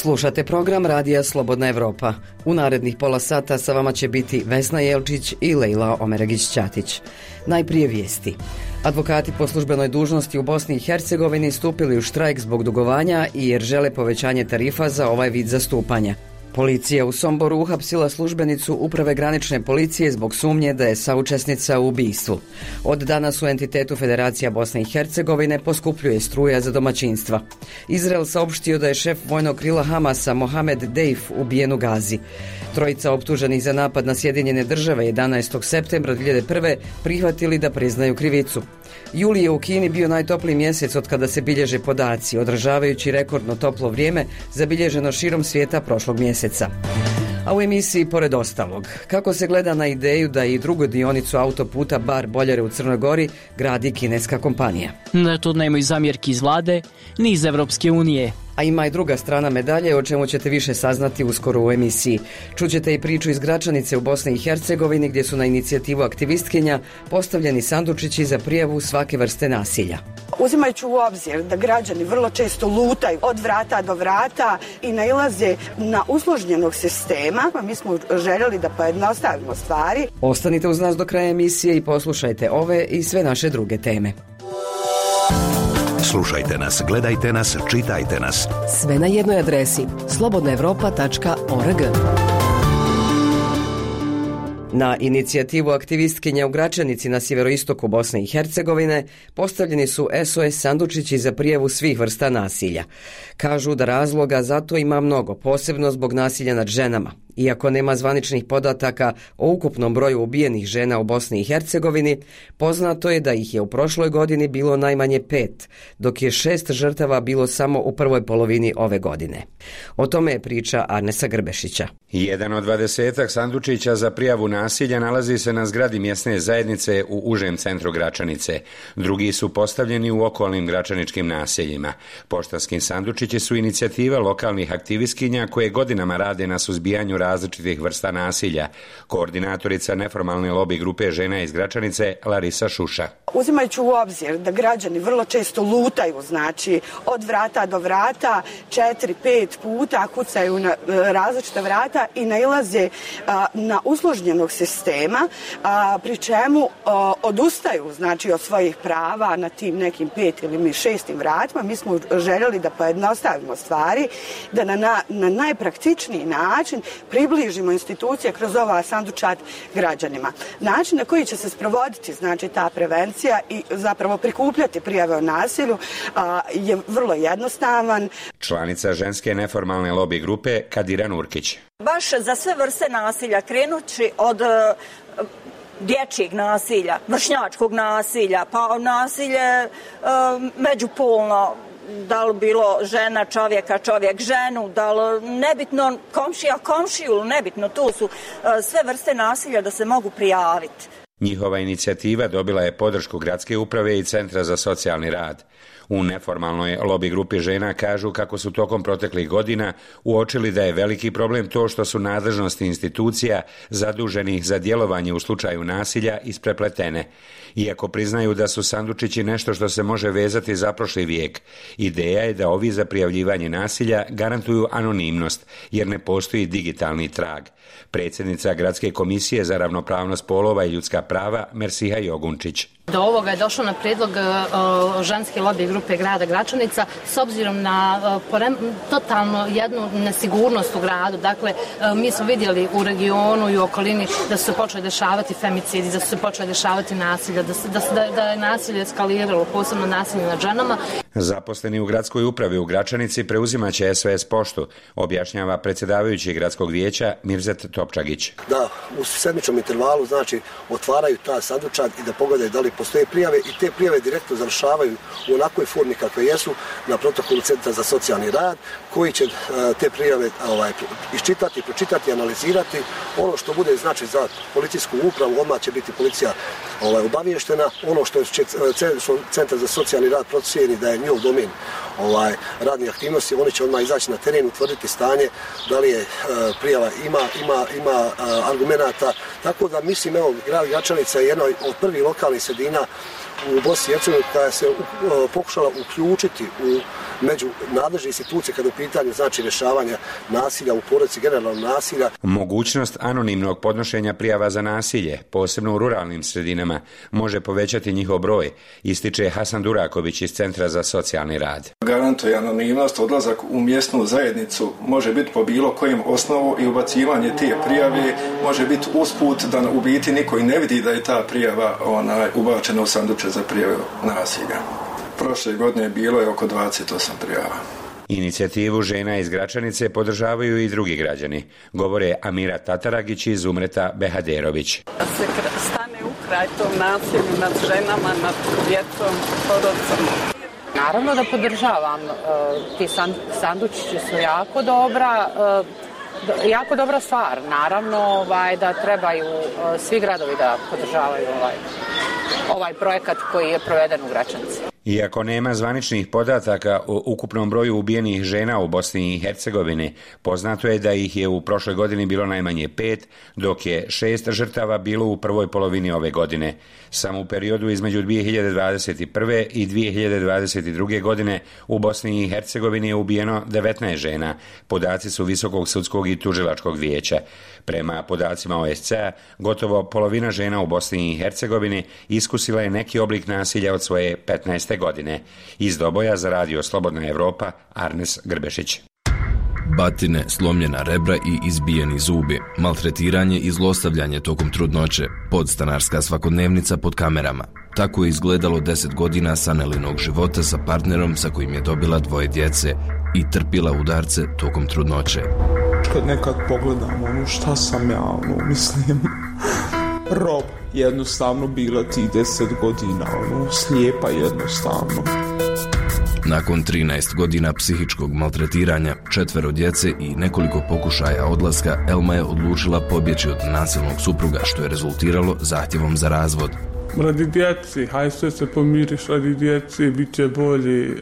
Slušate program Radija Slobodna Evropa. U narednih pola sata sa vama će biti Vesna Jelčić i Lejla Omeragić-Ćatić. Najprije vijesti. Advokati po službenoj dužnosti u Bosni i Hercegovini stupili u štrajk zbog dugovanja i jer žele povećanje tarifa za ovaj vid zastupanja. Policija u Somboru uhapsila službenicu Uprave granične policije zbog sumnje da je saučesnica u ubistvu. Od danas u entitetu Federacija Bosne i Hercegovine poskupljuje struja za domaćinstva. Izrael saopštio da je šef vojnog krila Hamasa Mohamed Deif ubijen u Gazi. Trojica optuženih za napad na Sjedinjene Države 11. septembra 2001. prihvatili da priznaju krivicu. Juli je u Kini bio najtopliji mjesec od kada se bilježe podaci, odražavajući rekordno toplo vrijeme zabilježeno širom svijeta prošlog mjeseca. A u emisiji pored ostalog, kako se gleda na ideju da i drugu dionicu autoputa Bar-Boljare u Crnoj Gori gradi kineska kompanija. Da tu nemaju zamjerki iz vlade, ni iz Evropske unije. A ima i druga strana medalje, o čemu ćete više saznati uskoro u emisiji. Čućete i priču iz Gračanice u Bosni i Hercegovini, gdje su na inicijativu aktivistkinja postavljeni sandučići za prijavu svake vrste nasilja. Uzimajući u obzir da građani vrlo često lutaju od vrata do vrata i nailaze na usloženog sistema, mi smo željeli da pojednostavimo stvari. Ostanite uz nas do kraja emisije i poslušajte ove i sve naše druge teme. Slušajte nas, gledajte nas, čitajte nas. Sve na jednoj adresi slobodnaevropa.org. Na inicijativu aktivistkinja u Gračanici na sjeveroistoku Bosne i Hercegovine postavljeni su SOS sandučići za prijavu svih vrsta nasilja. Kažu da razloga za to ima mnogo, posebno zbog nasilja nad ženama. Iako nema zvaničnih podataka o ukupnom broju ubijenih žena u Bosni i Hercegovini, poznato je da ih je u prošloj godini bilo najmanje 5, dok je 6 žrtava bilo samo u prvoj polovini ove godine. O tome je priča Arnesa Grbešića. Jedan od 20 sandučića za prijavu nasilja nalazi se na zgradi mjesne zajednice u užem centru Gračanice. Drugi su postavljeni u okolnim gračaničkim naseljima. Poštanski sandučići su inicijativa lokalnih aktivistkinja koje godinama rade na suzbijanju različitih vrsta nasilja. Koordinatorica neformalne lobi grupe žena iz Gračanice Larisa Šuša. Uzimajući u obzir da građani vrlo često lutaju, znači od vrata do vrata, 4-5 puta kucaju na različita vrata i nailaze na usloženog sistema, pri čemu odustaju, znači, od svojih prava na tim nekim 5 ili 6 vratima. Mi smo željeli da pojednostavimo stvari, da na najpraktičniji način približimo institucije kroz ova sandučat građanima. Način na koji će se sprovoditi, znači, ta prevencija i zapravo prikupljati prijave o nasilju je vrlo jednostavan. Članica ženske neformalne lobi grupe Kadira Nurkić. Baš za sve vrste nasilja, krenući od dječjeg nasilja, vršnjačkog nasilja, pa nasilje međupolno, da li bilo žena čovjeka, čovjek ženu, da li nebitno komšija komšiju, nebitno, tu su sve vrste nasilja da se mogu prijaviti. Njihova inicijativa dobila je podršku gradske uprave i Centra za socijalni rad. U neformalnoj lobi grupi žena kažu kako su tokom proteklih godina uočili da je veliki problem to što su nadležnosti institucija zaduženih za djelovanje u slučaju nasilja isprepletene. Iako priznaju da su sandučići nešto što se može vezati za prošli vijek, ideja je da ovi za prijavljivanje nasilja garantuju anonimnost, jer ne postoji digitalni trag. Predsjednica Gradske komisije za ravnopravnost polova i ljudska prava Mersiha Jogunčić. Do ovoga je došlo na prijedlog ženske lobby grupe grada Gračanica s obzirom na totalno jednu nesigurnost u gradu. Dakle, mi smo vidjeli u regionu i u okolini da su se počeli dešavati femicidi, da su se počeli dešavati nasilja, da je nasilje eskaliralo, posebno nasilje nad ženama. Zaposleni u gradskoj upravi u Gračanici preuzimaće SOS poštu, objašnjava predsjedavajući gradskog vijeća Mirzet Topčagić. Da, u sedmičnom intervalu, znači, otvaraju ta sandučak i da pogledaju da li postoje prijave i te prijave direktno završavaju u onakvoj formi kakve jesu na protokolu Centra za socijalni rad, koji će te prijave iščitati, pročitati, analizirati. Ono što bude, znači, za policijsku upravu, odmah će biti policija obavještena. Ono što će Centar za socijalni rad procijeni da je njihov domen radne aktivnosti, oni će odmah izaći na teren, utvrditi stanje, da li je prijava ima argumenata. Tako da mislim, evo, grad Gračanica je jedna od prvih lokalnih sredina u Bosni i Hercegovini koja se pokušala uključiti u među nadležne institucije kada u pitanju znači rješavanja nasilja u porodici, generalnog nasilja. Mogućnost anonimnog podnošenja prijava za nasilje, posebno u ruralnim sredinama, može povećati njihov broj, ističe Hasan Duraković iz Centra za socijalni rad. Garantuje anonimnost, odlazak u mjesnu zajednicu može biti po bilo kojem osnovu i ubacivanje te prijave može biti usput da u biti niko i ne vidi da je ta prijava ubačena u sanduče za prijavu nasilja. Prošle godine bilo je oko 28 prijava. Inicijativu žena iz Gračanice podržavaju i drugi građani, govore Amira Tataragić iz Umreta Behaderović. Da se stane u kraj tom nasilju nad ženama, nad djecom, porodicom. Naravno da podržavam. Ti sandučići su jako dobra stvar. Naravno da trebaju svi gradovi da podržavaju ovaj projekat koji je proveden u Gračanici. Iako nema zvaničnih podataka o ukupnom broju ubijenih žena u Bosni i Hercegovini, poznato je da ih je u prošloj godini bilo najmanje 5, dok je 6 žrtava bilo u prvoj polovini ove godine. Samo u periodu između 2021. i 2022. godine u Bosni i Hercegovini je ubijeno 19 žena. Podaci su Visokog sudskog i tužilačkog vijeća. Prema podacima OSCE-a, gotovo polovina žena u Bosni i Hercegovini iskusila je neki oblik nasilja od svoje 15. godine. Iz Doboja za radio Slobodna Evropa, Arnes Grbešić. Batine, slomljena rebra i izbijeni zubi, maltretiranje i zlostavljanje tokom trudnoće, podstanarska svakodnevnica pod kamerama. Tako je izgledalo 10 godina Sanelinog života sa partnerom sa kojim je dobila 2 djece i trpila udarce tokom trudnoće. Kad nekad pogledam šta sam ja, mislim, rob, jednostavno bila ti 10 godina, slijepa jednostavno. Nakon 13 godina psihičkog maltretiranja, 4 djece i nekoliko pokušaja odlaska, Elma je odlučila pobjeći od nasilnog supruga, što je rezultiralo zahtjevom za razvod. Radi djeci, hajde sve se pomiriš, radi djeci, bit će bolje,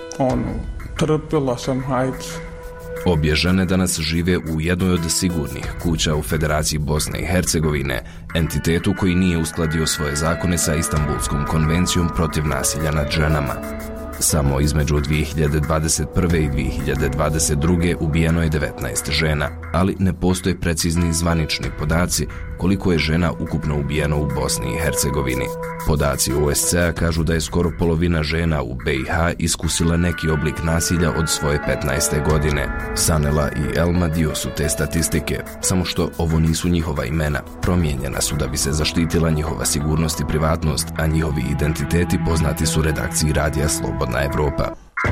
trpila sam, hajde. Obje žene danas žive u jednoj od sigurnih kuća u Federaciji Bosne i Hercegovine, entitetu koji nije uskladio svoje zakone sa Istanbulskom konvencijom protiv nasilja nad ženama. Samo između 2021. i 2022. ubijeno je 19 žena, ali ne postoje precizni zvanični podaci koliko je žena ukupno ubijeno u Bosni i Hercegovini. Podaci OSCE-a kažu da je skoro polovina žena u BiH iskusila neki oblik nasilja od svoje 15. godine. Sanela i Elma dio su te statistike, samo što ovo nisu njihova imena. Promijenjena su da bi se zaštitila njihova sigurnost i privatnost, a njihovi identiteti poznati su redakciji radija Slobodna Evropa.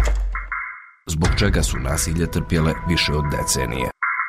Zbog čega su nasilje trpjele više od decenije.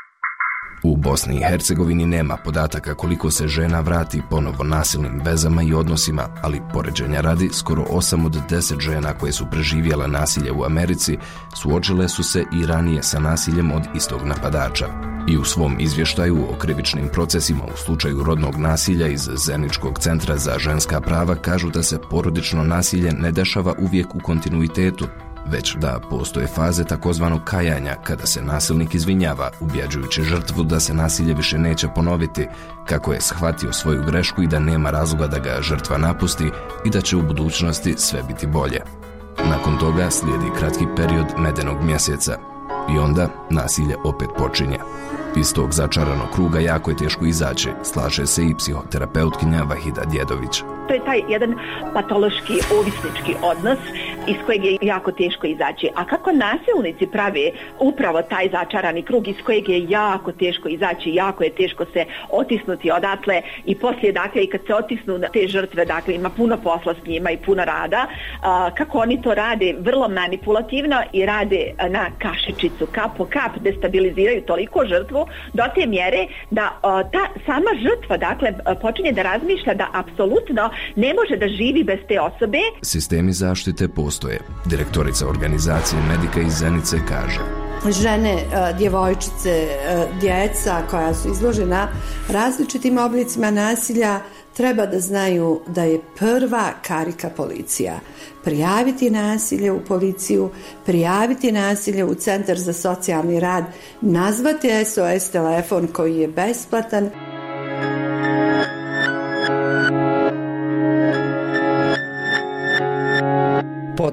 U Bosni i Hercegovini nema podataka koliko se žena vrati ponovo nasilnim vezama i odnosima, ali poređenja radi, skoro 8 od 10 žena koje su preživjele nasilje u Americi suočile su se i ranije sa nasiljem od istog napadača. I u svom izvještaju o krivičnim procesima u slučaju rodnog nasilja iz Zeničkog centra za ženska prava kažu da se porodično nasilje ne dešava uvijek u kontinuitetu, već da postoje faze takozvanog kajanja kada se nasilnik izvinjava, ubjeđujući žrtvu da se nasilje više neće ponoviti, kako je shvatio svoju grešku i da nema razloga da ga žrtva napusti i da će u budućnosti sve biti bolje. Nakon toga slijedi kratki period medenog mjeseca i onda nasilje opet počinje. Iz tog začaranog kruga jako je teško izaći, slaže se i psihoterapeutkinja Vahida Djedović. To je taj jedan patološki, ovisnički odnos iz kojeg je jako teško izaći. A kako nasilnici prave upravo taj začarani krug iz kojeg je jako teško izaći, jako je teško se otisnuti odatle i poslije, dakle, i kad se otisnu te žrtve, dakle, ima puno posla s njima i puno rada, kako oni to rade vrlo manipulativno i rade na kašičicu, kap po kap, destabiliziraju toliko žrtvu do te mjere da ta sama žrtva, dakle, počinje da razmišlja da apsolutno ne može da živi bez te osobe. Sistemi zaštite postoje. Direktorica organizacije Medika iz Zenice kaže: žene, djevojčice, djeca koja su izložena različitim oblicima nasilja treba da znaju da je prva karika policija. Prijaviti nasilje u policiju, prijaviti nasilje u Centar za socijalni rad, nazvati SOS telefon koji je besplatan.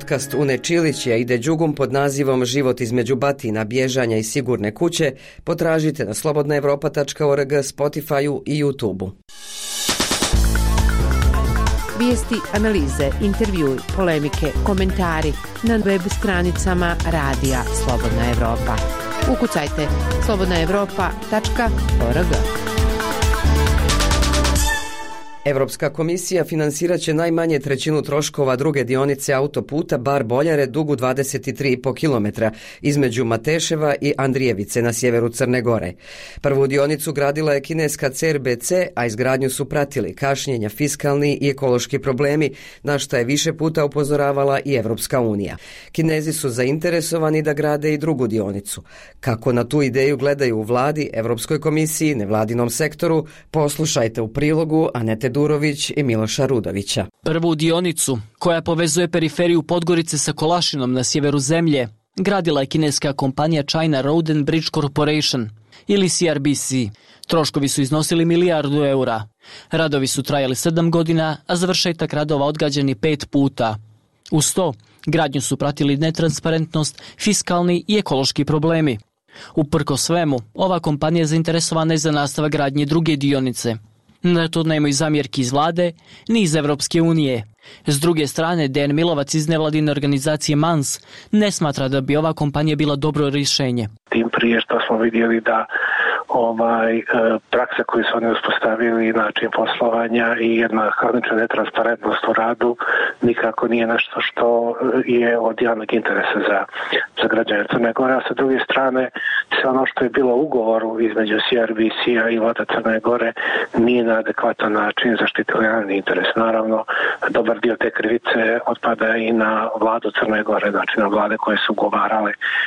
podcast Une Čilić i ide đugum pod nazivom Život između batina, bježanja i sigurne kuće potražite na slobodnaevropa.org, Spotify-u i YouTube-u. Vijesti, analize, intervjui, polemike, komentari na web stranicama Radija Slobodna Evropa. Ukucajte slobodnaevropa.org. Europska komisija finansirat će najmanje trećinu troškova druge dionice autoputa Bar-Boljare dugu 23,5 km između Mateševa i Andrijevice na sjeveru Crne Gore. Prvu dionicu gradila je kineska CRBC, a izgradnju su pratili kašnjenja, fiskalni i ekološki problemi, na što je više puta upozoravala i Evropska unija. Kinezi su zainteresovani da grade i drugu dionicu. Kako na tu ideju gledaju u vladi, Evropskoj komisiji, nevladinom sektoru, poslušajte u prilogu Anete Durović i Miloša Rudovića. Prvu dionicu, koja povezuje periferiju Podgorice sa Kolašinom na sjeveru zemlje, gradila je kineska kompanija China Road and Bridge Corporation ili CRBC. Troškovi su iznosili milijardu eura. Radovi su trajali 7 godina, a završetak radova odgađani 5 puta. Uz to, gradnju su pratili netransparentnost, fiskalni i ekološki problemi. Uprkos svemu, ova kompanija je zainteresovana za nastavak gradnje druge dionice. Na to nemaju zamjerki iz vlade, ni iz Evropske unije. S druge strane, Dejan Milovac iz nevladine organizacije MANS ne smatra da bi ova kompanija bila dobro rješenje. Tim prije što smo vidjeli da praksa koju su oni uspostavili, način poslovanja i jedna hronična netransparentnost u radu nikako nije nešto što je od javnog interesa za građane Crne Gore. A sa druge strane, sve ono što je bilo u ugovoru između CRBC-a i vlada Crne Gore nije na adekvatan način zaštitilo javni interes. Naravno, dobar dio te krivice otpada i na vladu Crne Gore, znači na vlade koje su ugovarale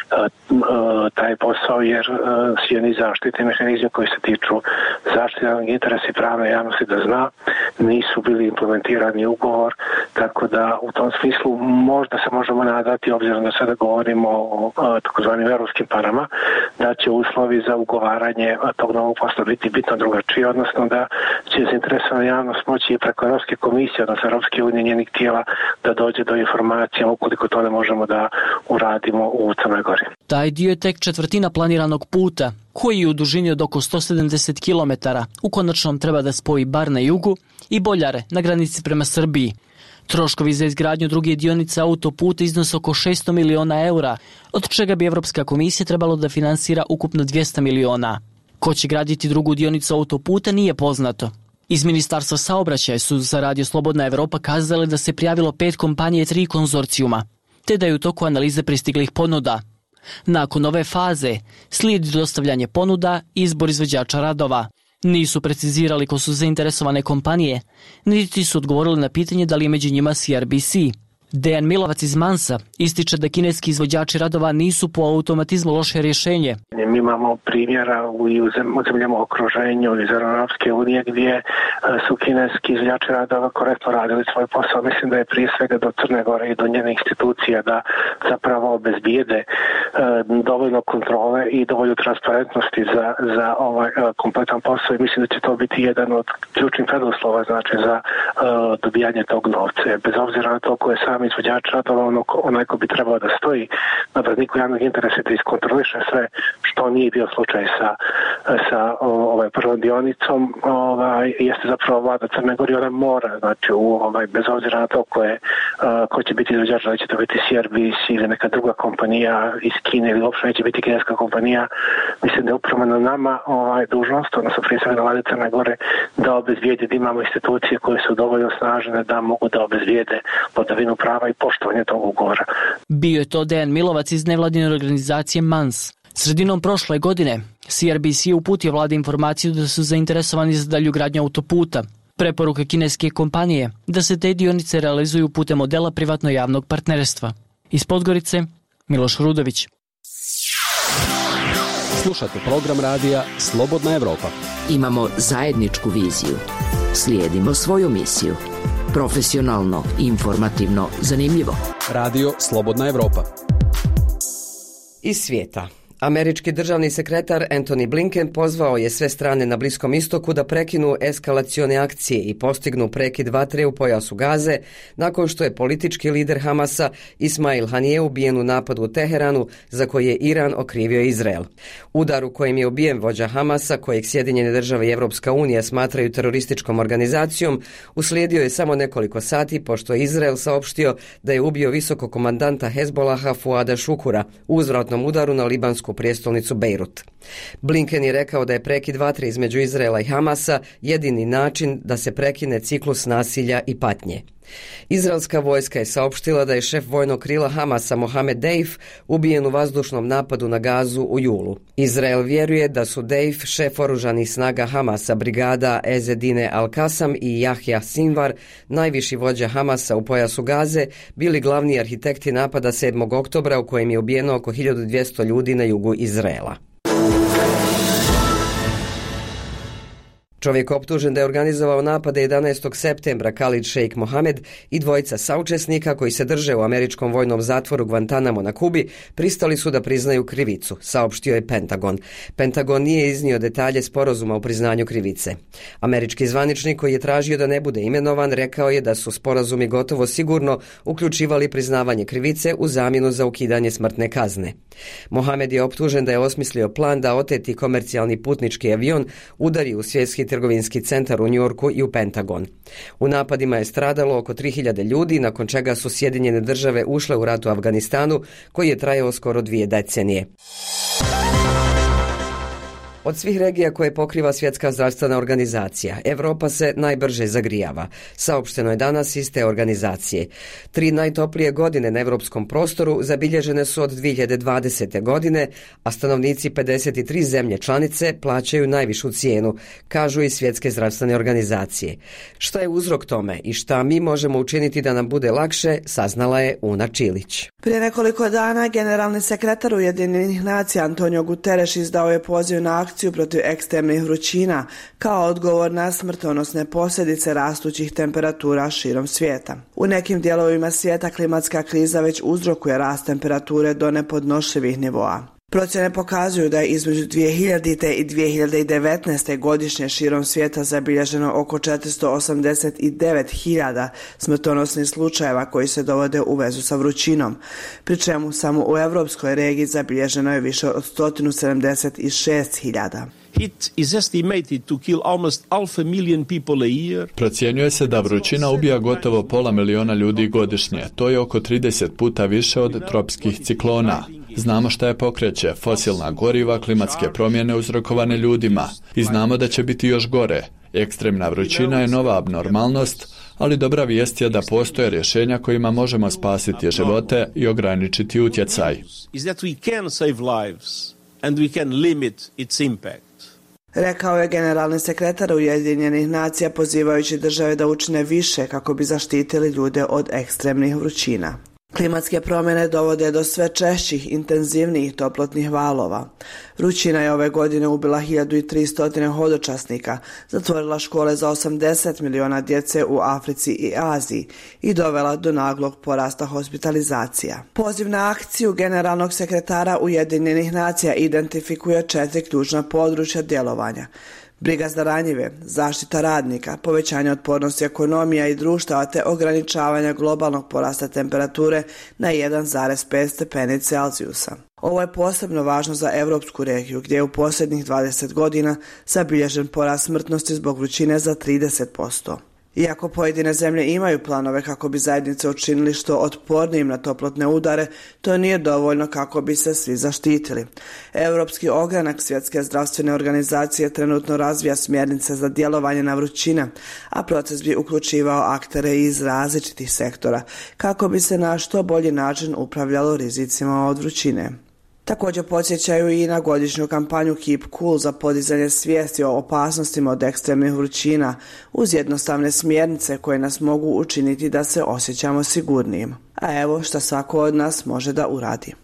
taj posao, jer svi oni zaštite mehanizmi koji se tiču zaštite javnog interesa i pravne javnosti da zna, nisu bili implementirani ugovor, tako da u tom smislu možda se možemo nadati, obzirom da sada govorimo o takozvanim europskim parama, da će uslovi za ugovaranje tog novog posla biti bitno drugačiji, odnosno da će zainteresovana javnost moći i preko Europske komisije, odnosno Europske unije, njenih tijela, da dođe do informacija ukoliko to ne možemo da uradimo u Crnoj Gori. Taj dio je tek četvrtina planiranog puta, koji je u dužini od oko 170 km. U konačnom treba da spoji Bar na jugu i Boljare na granici prema Srbiji. Troškovi za izgradnju druge dionice autoputa iznose oko 600 miliona eura, od čega bi Evropska komisija trebalo da finansira ukupno 200 miliona. Ko će graditi drugu dionicu autoputa nije poznato. Iz Ministarstva saobraćaja su za Radio Slobodna Evropa kazali da se prijavilo 5 kompanije i 3 konzorcijuma, te da je u toku analize pristiglih ponuda. Nakon ove faze slijedi dostavljanje ponuda i izbor izvođača radova. Nisu precizirali ko su zainteresovane kompanije, niti su odgovorili na pitanje da li je među njima CRBC. Dejan Milovac iz Mansa ističe da kineski izvođači radova nisu po automatizmu loše rješenje. Mi imamo primjera u zemljama okruženju iz Europske unije gdje su kineski izvođači radova korektno radili svoj posao. Mislim da je prije svega do Crne Gore i do njene institucija da zapravo obezbijede dovoljno kontrole i dovoljno transparentnosti za ovaj kompletan posao i mislim da će to biti jedan od ključnih preduslova, znači za dobijanje tog novca. Bez obzira na to ko je sam izvođač radova, onaj ko bi trebao da stoji na braniku javnog interesa da iskontroliše sve, što nije bio slučaj sa prvom dionicom, jeste zapravo vlada Crne Gore. Ona mora, znači bez obzira na to ko će biti izvođač, da će to biti CRBC ili neka druga kompanija iz Kine ili uopšte neće biti kineska kompanija. Mislim da je upravo na nama dužnost, odnosno prije svega na vladi Crne Gore, da obezbijede da imamo institucije koje su dovoljno snažne da mogu da obezbijede vladavinu prava i poštovanje tog ugovora. Bio je to Dejan Milovac iz nevladine organizacije MANS. Sredinom prošle godine CRBC je uputio vladi informaciju da su zainteresovani za dalju gradnju autoputa. Preporuka kineske kompanije da se te dionice realizuju putem modela privatno-javnog partnerstva. Iz Podgorice, Miloš Rudović. Slušate program radija Slobodna Evropa. Imamo zajedničku viziju. Slijedimo svoju misiju. Profesionalno, informativno, zanimljivo. Radio Slobodna Evropa. Iz svijeta. Američki državni sekretar Antony Blinken pozvao je sve strane na Bliskom istoku da prekinu eskalacione akcije i postignu prekid vatre u pojasu Gaze nakon što je politički lider Hamasa Ismail Hanije ubijen u napadu u Teheranu za koji je Iran okrivio Izrael. Udar u kojem je ubijen vođa Hamasa, kojeg Sjedinjene države i Evropska unija smatraju terorističkom organizacijom, uslijedio je samo nekoliko sati pošto je Izrael saopštio da je ubio visokog komandanta Hezbolaha Fuada Šukura u uzvratnom udaru na libansku prijestolnicu Bejrut. Blinken je rekao da je prekid vatre između Izraela i Hamasa jedini način da se prekine ciklus nasilja i patnje. Izraelska vojska je saopštila da je šef vojnog krila Hamasa Mohamed Deif ubijen u vazdušnom napadu na Gazu u julu. Izrael vjeruje da su Deif, šef oružanih snaga Hamasa brigada Ezedine Al-Kasam i Jahja Sinvar, najviši vođa Hamasa u pojasu Gaze, bili glavni arhitekti napada 7. oktobra u kojem je ubijeno oko 1200 ljudi na jugu Izraela. Čovjek optužen da je organizovao napade 11. septembra, Khalid Sheikh Mohamed, i dvojica saučesnika koji se drže u američkom vojnom zatvoru Guantanamo na Kubi, pristali su da priznaju krivicu, saopštio je Pentagon. Pentagon nije iznio detalje sporazuma o priznanju krivice. Američki zvaničnik koji je tražio da ne bude imenovan rekao je da su sporazumi gotovo sigurno uključivali priznavanje krivice u zamjenu za ukidanje smrtne kazne. Mohamed je optužen da je osmislio plan da oteti komercijalni putnički avion udari u svjetski trgovinski centar u Njujorku i u Pentagon. U napadima je stradalo oko 3000 ljudi, nakon čega su Sjedinjene države ušle u rat u Afganistanu, koji je trajao skoro 2 decenije. Od svih regija koje pokriva Svjetska zdravstvena organizacija, Europa se najbrže zagrijava. Saopšteno je danas iz te organizacije. 3 najtoplije godine na europskom prostoru zabilježene su od 2020. godine, a stanovnici 53 zemlje članice plaćaju najvišu cijenu, kažu i Svjetske zdravstvene organizacije. Šta je uzrok tome i šta mi možemo učiniti da nam bude lakše, saznala je Una Čilić. Prije nekoliko dana generalni sekretar Ujedinjenih nacija Antonio Guterres izdao je poziv na akciju protiv ekstremnih vrućina kao odgovor na smrtonosne posljedice rastućih temperatura širom svijeta. U nekim dijelovima svijeta klimatska kriza već uzrokuje rast temperature do nepodnošljivih nivoa. Procjene pokazuju da je između 2000. i 2019. godišnje širom svijeta zabilježeno oko 489.000 smrtonosnih slučajeva koji se dovode u vezu sa vrućinom, pri čemu samo u europskoj regiji zabilježeno je više od 176.000. It is estimated to kill almost 500,000 people a year. Procjenjuje se da vrućina ubija gotovo 500,000 ljudi godišnje. To je oko 30 puta više od tropskih ciklona. Znamo šta je pokreće, fosilna goriva, klimatske promjene uzrokovane ljudima. I znamo da će biti još gore. Ekstremna vrućina je nova abnormalnost, ali dobra vijest je da postoje rješenja kojima možemo spasiti živote i ograničiti utjecaj. Rekao je generalni sekretar Ujedinjenih nacija pozivajući države da učine više kako bi zaštitili ljude od ekstremnih vrućina. Klimatske promjene dovode do sve češćih, intenzivnijih toplotnih valova. Vrućina je ove godine ubila 1300 hodočasnika, zatvorila škole za 80 miliona djece u Africi i Aziji i dovela do naglog porasta hospitalizacija. Poziv na akciju generalnog sekretara Ujedinjenih nacija identifikuje 4 ključna područja djelovanja. Briga za ranjive, zaštita radnika, povećanje otpornosti ekonomija i društava te ograničavanja globalnog porasta temperature na 1,5 stepeni Celzijusa. Ovo je posebno važno za europsku regiju gdje je u posljednjih 20 godina zabilježen porast smrtnosti zbog vrućine za 30%. Iako pojedine zemlje imaju planove kako bi zajednice učinili što otpornijim na toplotne udare, to nije dovoljno kako bi se svi zaštitili. Europski ogranak Svjetske zdravstvene organizacije trenutno razvija smjernice za djelovanje na vrućine, a proces bi uključivao aktere iz različitih sektora kako bi se na što bolji način upravljalo rizicima od vrućine. Također podsjećaju i na godišnju kampanju Keep Cool za podizanje svijesti o opasnostima od ekstremnih vrućina uz jednostavne smjernice koje nas mogu učiniti da se osjećamo sigurnijim. A evo što svako od nas može da uradi.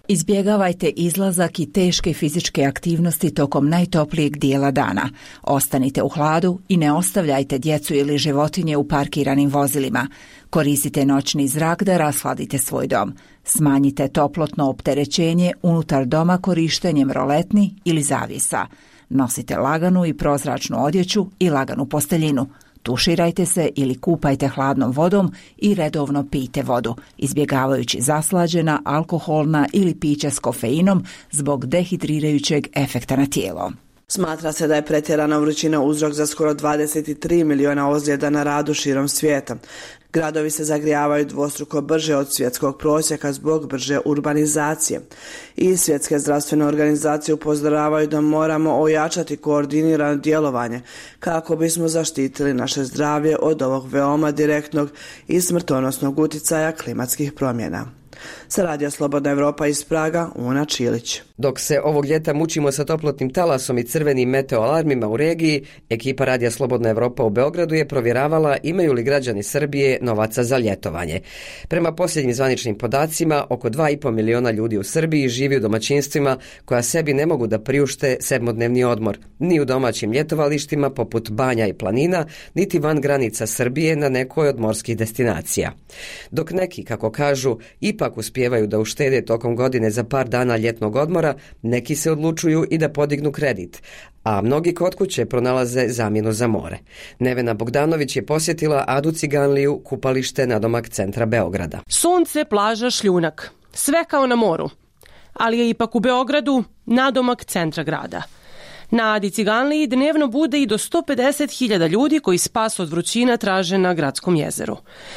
Izbjegavajte izlazak i teške fizičke aktivnosti tokom najtoplijeg dijela dana. Ostanite u hladu i ne ostavljajte djecu ili životinje u parkiranim vozilima. Koristite noćni zrak da rashladite svoj dom. Smanjite toplotno opterećenje unutar doma korištenjem roletni ili zavjesa. Nosite laganu i prozračnu odjeću i laganu posteljinu. Tuširajte se ili kupajte hladnom vodom i redovno pijte vodu, izbjegavajući zaslađena, alkoholna ili pića s kofeinom zbog dehidrirajućeg efekta na tijelo. Smatra se da je pretjerana vrućina uzrok za skoro 23 miliona ozljeda na radu širom svijeta. Gradovi se zagrijavaju dvostruko brže od svjetskog prosjeka zbog brže urbanizacije. I svjetske zdravstvene organizacije upozoravaju da moramo ojačati koordinirano djelovanje kako bismo zaštitili naše zdravlje od ovog veoma direktnog i smrtonosnog utjecaja klimatskih promjena. Sa Radio Slobodna Evropa iz Praga, Una Čilić. Dok se ovog ljeta mučimo sa toplotnim talasom i crvenim meteoalarmima u regiji, ekipa Radija Slobodna Evropa u Beogradu je provjeravala imaju li građani Srbije novaca za ljetovanje. Prema posljednjim zvaničnim podacima, oko 2,5 miliona ljudi u Srbiji živi u domaćinstvima koja sebi ne mogu da priušte sedmodnevni odmor, ni u domaćim ljetovalištima poput banja i planina, niti van granica Srbije na nekoj od morskih destinacija. Dok neki, kako kažu, ipak uspijevaju da uštede tokom godine za par dana ljetnog odmora, neki se odlučuju i da podignu kredit, a mnogi kod kuće pronalaze zamjenu za more. Nevena Bogdanović je posjetila Adu Ciganliju, kupalište nadomak centra Beograda. Sunce, plaža, šljunak. Sve kao na moru. Ali je ipak u Beogradu nadomak centra grada. Na Adi Ciganliji dnevno bude i do 150.000 ljudi koji spas od vrućina traže na gradskom jezeru.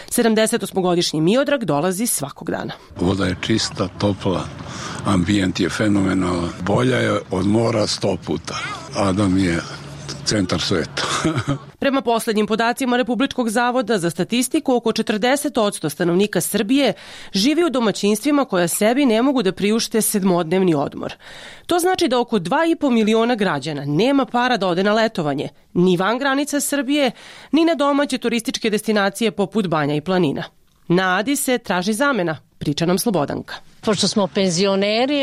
78-godišnji Miodrag dolazi svakog dana. Voda je čista, topla, ambijent je fenomenalan. Bolja je od mora 100 puta. Adam je centar sveta. Prema posljednjim podacima Republičkog zavoda za statistiku, oko 40% stanovnika Srbije živi u domaćinstvima koja sebi ne mogu da priušte sedmodnevni odmor. To znači da oko 2,5 miliona građana nema para da ode na letovanje, ni van granica Srbije, ni na domaće turističke destinacije poput banja i planina. Na Adi se traži zamena, priča nam Slobodanka. Pošto smo penzioneri,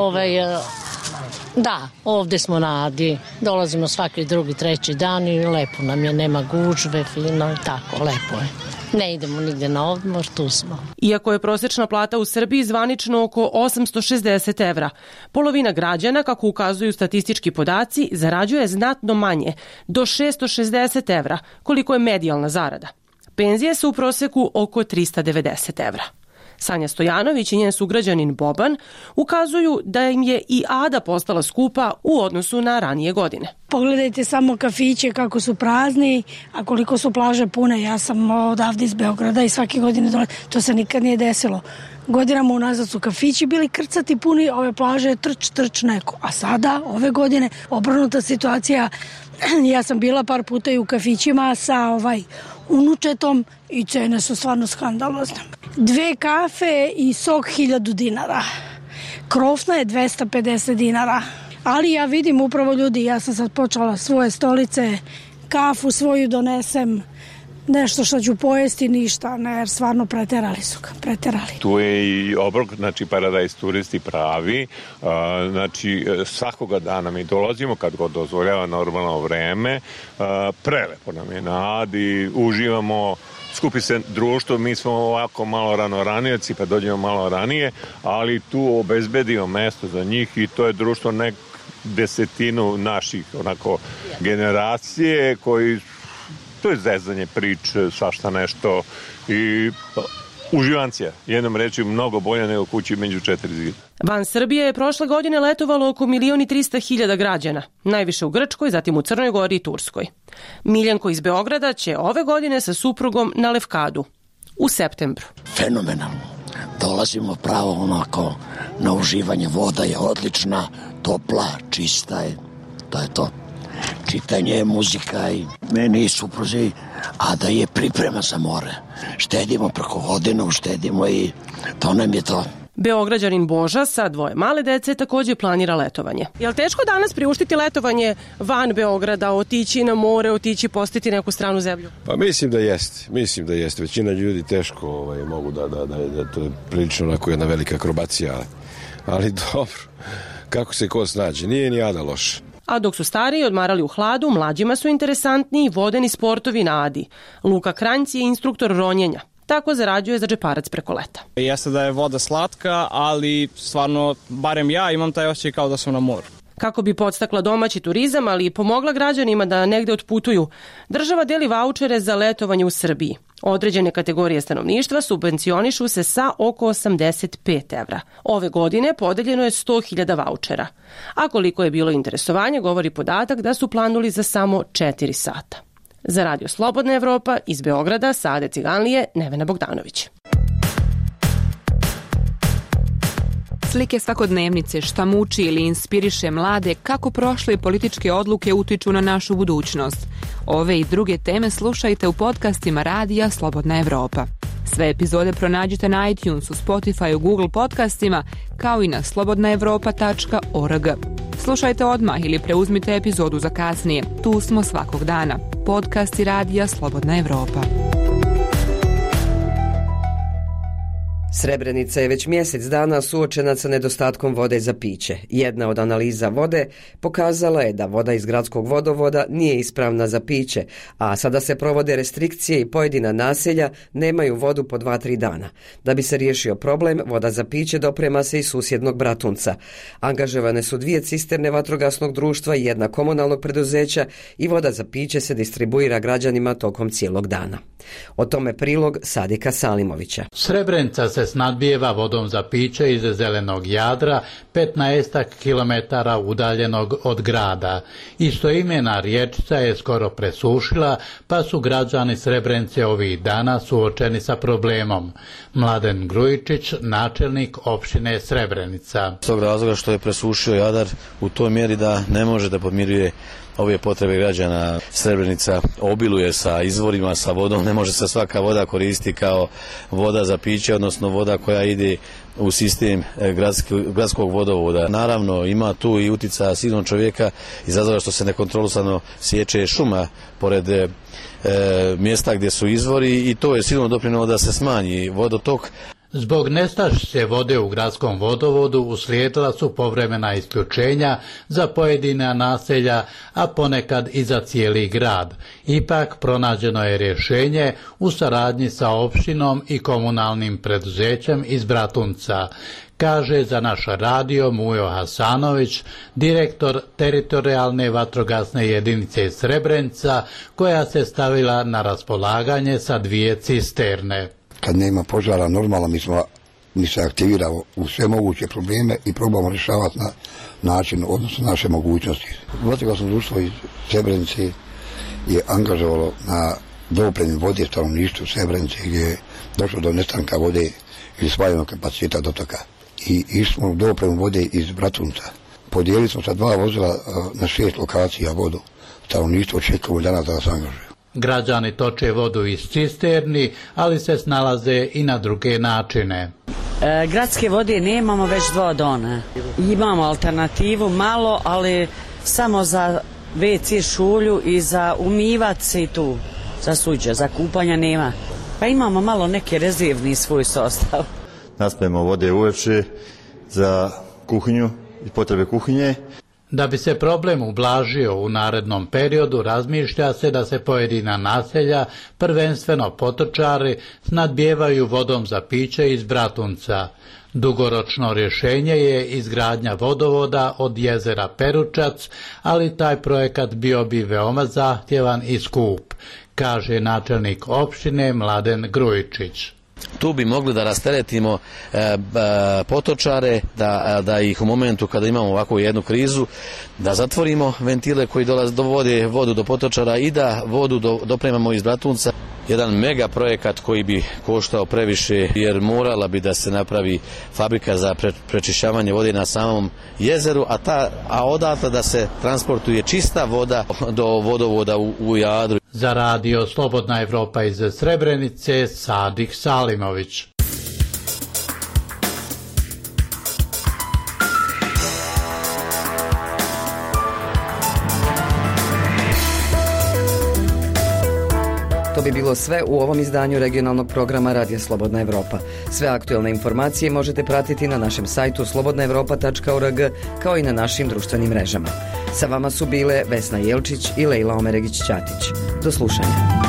da, ovdje smo na Adi, dolazimo svaki drugi, treći dan i lepo nam je, nema gužve, fino, tako, lepo je. Ne idemo nigde na odmor, tu smo. Iako je prosječna plata u Srbiji zvanično oko 860 evra, polovina građana, kako ukazuju statistički podaci, zarađuje znatno manje, do 660 evra, koliko je medijalna zarada. Penzije su u prosjeku oko 390 evra. Sanja Stojanović i njen sugrađanin Boban ukazuju da im je i Ada postala skupa u odnosu na ranije godine. Pogledajte samo kafiće kako su prazni, a koliko su plaže pune. Ja sam odavde iz Beograda i svake godine dolazim. To se nikad nije desilo. Godinama unazad su kafići bili krcati puni, ove plaže trč neko. A sada, ove godine, obrnuta situacija. Ja sam bila par puta i u kafićima sa unučetom i cene su stvarno skandalozne. 2 kafe i sok 1000 dinara. Krofna je 250 dinara. Ali ja vidim upravo ljudi, ja sam sad počela svoje stolice, kafu svoju donesem, nešto što ću pojesti, ništa, ne, jer stvarno preterali su ga, preterali. Tu je i obrok, znači Paradise turisti pravi, znači svakoga dana mi dolazimo kad god dozvoljava normalno vreme, prelepo nam je na Adi, uživamo, skupi se društvo, mi smo ovako malo ranoranioci pa dođemo malo ranije, ali tu obezbedimo mesto za njih i to je društvo nek desetinu naših onako generacije koji to je zezanje priče, svašta nešto i uživancija. Jednom reći mnogo bolje nego kući među 4 zida. Van Srbije je prošle godine letovalo oko 1.300.000 građana, najviše u Grčkoj, zatim u Crnoj Gori i Turskoj. Miljenko iz Beograda će ove godine sa suprugom na Levkadu u septembru. Fenomenalno. Dolazimo pravo onako na uživanje, voda je odlična, topla, čista je, to je to. Čitanje, muzika i meni i supruzi, a da je priprema za more. Štedimo preko godine, uštedimo i to nam je to. Beograđanin Boža sa 2 male dece također planira letovanje. Je li teško danas priuštiti letovanje van Beograda, otići na more, otići posjetiti neku stranu zemlju? Pa mislim da jeste. Većina ljudi teško mogu da to je prilično onako jedna velika akrobacija ali dobro, kako se ko snađe, nije ni Ada loš. A dok su stariji odmarali u hladu, mlađima su interesantniji vodeni sportovi na Adi. Luka Kranjc je instruktor ronjenja. Tako zarađuje za džeparac preko leta. Jeste da je voda slatka, ali stvarno, barem ja imam taj osjećaj kao da sam na moru. Kako bi podstakla domaći turizam, ali i pomogla građanima da negde otputuju, država deli vaučere za letovanje u Srbiji. Određene kategorije stanovništva subvencionišu se sa oko 85 evra. Ove godine podeljeno je 100.000 vaučera. A koliko je bilo interesovanje, govori podatak da su planuli za samo 4 sata. Za Radio Slobodna Evropa iz Beograda, Sade Ciganlije, Nevena Bogdanović. Slike svakodnevnice, šta muči ili inspiriše mlade, kako prošle političke odluke utiču na našu budućnost. Ove i druge teme slušajte u podcastima Radija Slobodna Evropa. Sve epizode pronađite na iTunesu, Spotifyu, Google podcastima, kao i na slobodnaevropa.org. Slušajte odmah ili preuzmite epizodu za kasnije. Tu smo svakog dana. Podcasti Radija Slobodna Evropa. Srebrenica je već mjesec dana suočena sa nedostatkom vode za piće. Jedna od analiza vode pokazala je da voda iz gradskog vodovoda nije ispravna za piće, a sada se provode restrikcije i pojedina naselja nemaju vodu po 2-3 dana. Da bi se riješio problem, voda za piće doprema se iz susjednog Bratunca. Angažovane su 2 cisterne vatrogasnog društva i 1 komunalnog preduzeća i voda za piće se distribuira građanima tokom cijelog dana. O tome prilog Sadika Salimovića. Srebrenica se snadbijeva vodom za piće iz zelenog Jadra, 15 kilometara udaljenog od grada. Istoimena riječica je skoro presušila, pa su građani Srebrenice ovih dana suočeni sa problemom. Mladen Grujičić, načelnik opštine Srebrenica. S tog razloga što je presušio Jadar u toj mjeri da ne može da podmiruje ove potrebe građana. Srebrenica obiluje sa izvorima, sa vodom, ne može se svaka voda koristiti kao voda za piće, odnosno voda koja ide u sistem gradskog vodovoda. Naravno, ima tu i utjecaja silnog čovjeka iz razloga što se nekontrolisano sječe šuma pored mjesta gdje su izvori i to je silno doprinijelo da se smanji vodotok. Zbog nestašice vode u gradskom vodovodu uslijedila su povremena isključenja za pojedina naselja, a ponekad i za cijeli grad. Ipak pronađeno je rješenje u saradnji sa opštinom i komunalnim preduzećem iz Bratunca, kaže za naš radio Mujo Hasanović, direktor teritorijalne vatrogasne jedinice Srebrenica, koja se stavila na raspolaganje sa 2 cisterne. Kad nema požara, normalno mi se aktiviramo u sve moguće probleme i probamo rješavati na način, odnosno naše mogućnosti. Vatrogasno društvo iz Srebrenice je angažovalo na dopremu vode stanovništvu Srebrenice gdje je došlo do nestanka vode ili smanjenog kapaciteta dotoka. I išli smo u dopremu vode iz Bratunca. Podijelili smo sa 2 vozila na 6 lokacija vodu. Stanovništvo očekujemo danas da nas angažuje. Građani toče vodu iz cisterni, ali se snalaze i na druge načine. Gradske vode nemamo već 2 dana. Imamo alternativu malo, ali samo za WC šulju i za umivat se i tu. Za suđe, za kupanja nema. Pa imamo malo neki rezervni svoj sastav. Naspajemo vode uvečer za kuhinju i potrebe kuhinje. Da bi se problem ublažio u narednom periodu, razmišlja se da se pojedina naselja, prvenstveno potočari, snadbijevaju vodom za piće iz Bratunca. Dugoročno rješenje je izgradnja vodovoda od jezera Peručac, ali taj projekat bio bi veoma zahtjevan i skup, kaže načelnik opštine Mladen Grujičić. Tu bi mogli da rasteretimo potočare, da ih u momentu kada imamo ovakvu jednu krizu, da zatvorimo ventile koji dovode vodu do potočara i da vodu dopremamo iz Bratunca. Jedan mega projekat koji bi koštao previše, jer morala bi da se napravi fabrika za prečišćavanje vode na samom jezeru, a odatle da se transportuje čista voda do vodovoda u Jadru. Za radio Slobodna Evropa iz Srebrenice, Sadik Salimović. To bi bilo sve u ovom izdanju regionalnog programa Radija Slobodna Evropa. Sve aktuelne informacije možete pratiti na našem sajtu slobodnaevropa.org kao i na našim društvenim mrežama. Sa vama su bile Vesna Jelčić i Lejla Omeregić-Ćatić. Do slušanja.